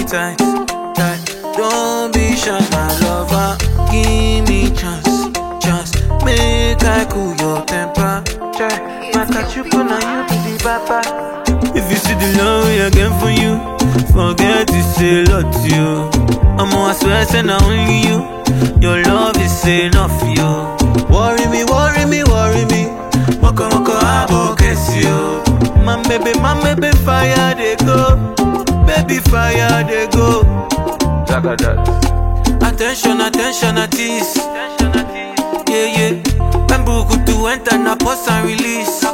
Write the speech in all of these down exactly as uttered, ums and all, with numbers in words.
me tight, tight. Don't be shy, my lover. Give me chance, chance. Make I cool your temper. Try, my catch you put on you to the papa. If you see the love I get for you, forget to say lot to you. I'm I swear, say now only you. Your love is enough, you. Worry me, worry me, worry me. Moko moko abo kiss you. My baby, my baby, fire they go. Baby, fire they go. Jaga that. Attention, attention, at ease. Yeah, yeah. Bamboo good to enter, na pause and release.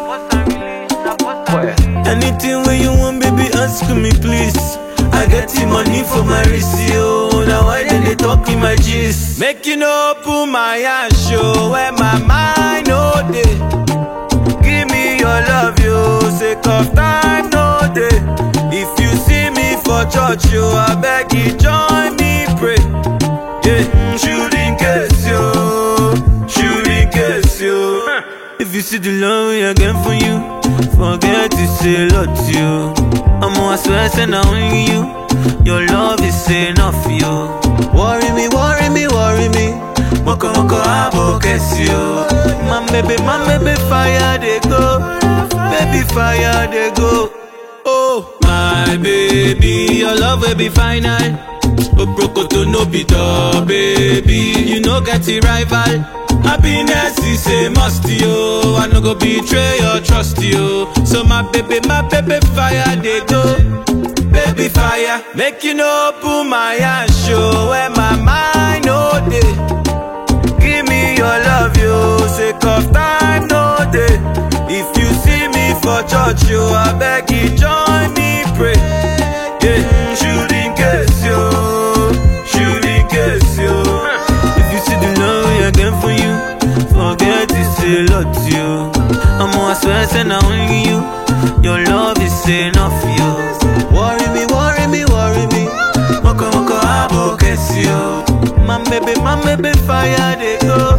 Anything where you want, baby, ask me please. I get the money for my wrist, yo. Now why then they talk in my gist? Make you know, open my hand, show where my mind no day. Give me your love, yo. Sake of time, no day. If you see me for church, yo, I beg you join me, pray. Yeah, shoot in case, yo. Shoot in case, yo. If you see the love I get for you, forget to say lot to you. I'm I swear, say now only you. Your love is enough, you. Worry me, worry me, worry me. Moko moko abo kiss you. My baby, my baby, fire they go. Baby, fire they go. Oh, my baby, your love will be final. Obroko to no be the baby. You know get the rival. Happiness is a must, yo. I no go betray your trust, yo. So my baby, my baby, fire they go. Baby fire, make you know, open my hand, show where my mind no day. Give me your love, yo. Sake of time, no day. If you see me for church, yo, I beg you join me, pray. Yeah, shoot in case, yo. Shoot in case, yo. If you see the love I get for you, forget to say lot to you. I'm I swear, say now only you. Your love is enough, you. Worry me, worry me, worry me. Moko moko abo kiss you. My baby, my baby, fire they go.